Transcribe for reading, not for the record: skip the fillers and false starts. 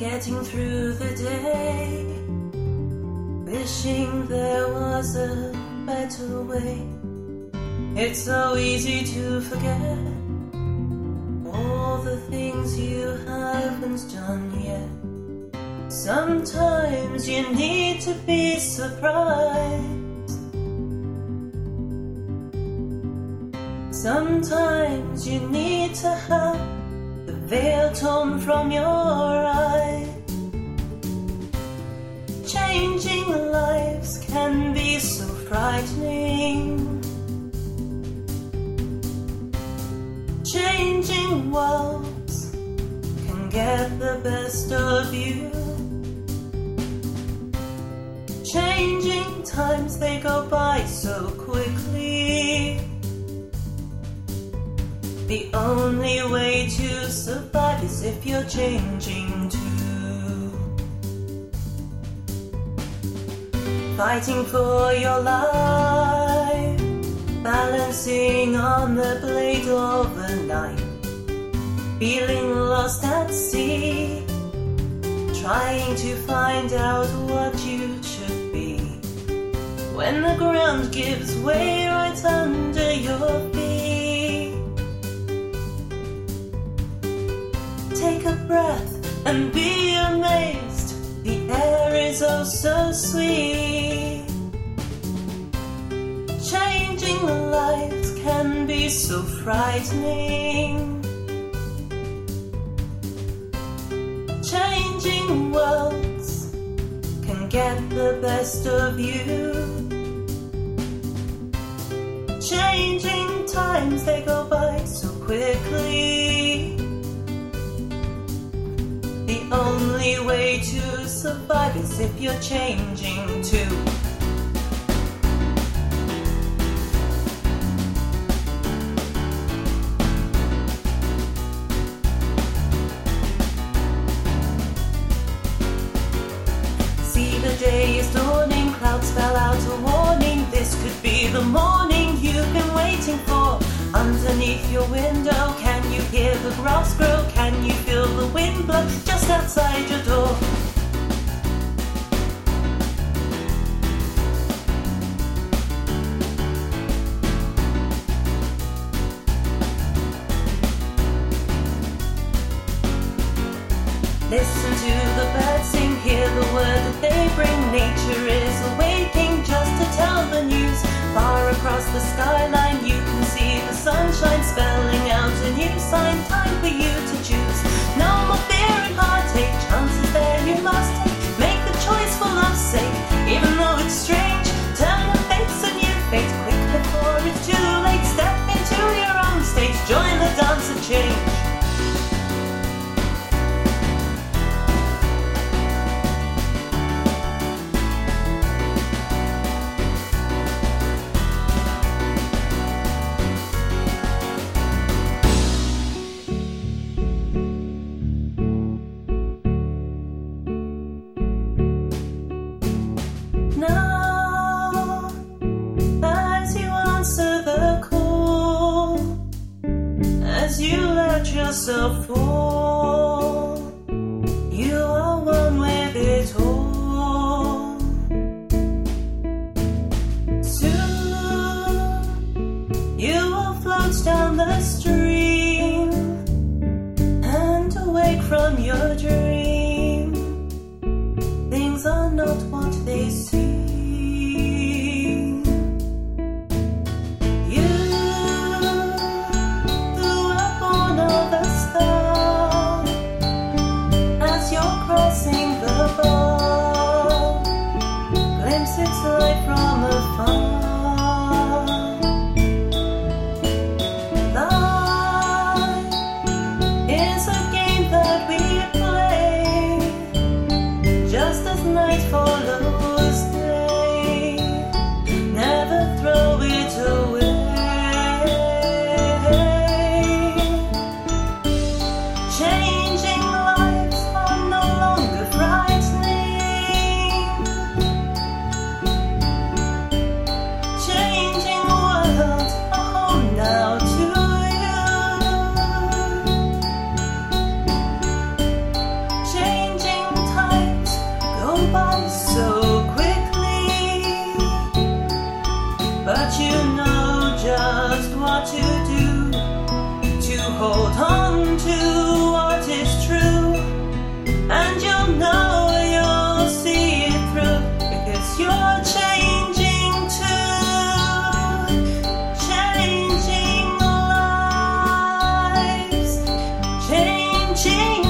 getting through the day, wishing there was a better way. It's so easy to forget all the things you haven't done yet. Sometimes you need to be surprised. Sometimes you need to have the veil torn from your eye. Changing lives can be so frightening. Changing worlds can get the best of you. Changing times, they go by so quickly. The only way to survive is if you're changing too. Fighting for your life, balancing on the blade of a knife, feeling lost at sea, trying to find out what you should be. When the ground gives way right under your feet, take a breath and be amazed. The air is oh so sweet. Changing lives can be so frightening. Changing worlds can get the best of you. Changing times, they go by so quickly. The only way to survive is if you're changing too. See, the day is dawning, clouds spell out a warning. This could be the morning you've been waiting for. Underneath your window, can you hear the grass grow? Can you feel the wind blow just outside your door? Listen to the birds sing, hear the word that they bring. Nature is awaking just to tell the news. Far across the skyline you can see the sunshine spelling out a new sign. Time for you to choose. No more fear and heartache, chances there you must take. Make the choice for love's sake, even though it's strange. Turn and face a new fate, quick before it's too late. Step into your own stage, join the dance of change. As you let yourself fall, you are one with it all. Soon you will float down the stream and awake from your dream. Things are not what they seem. It's light from afar. Life is a game that we play. change.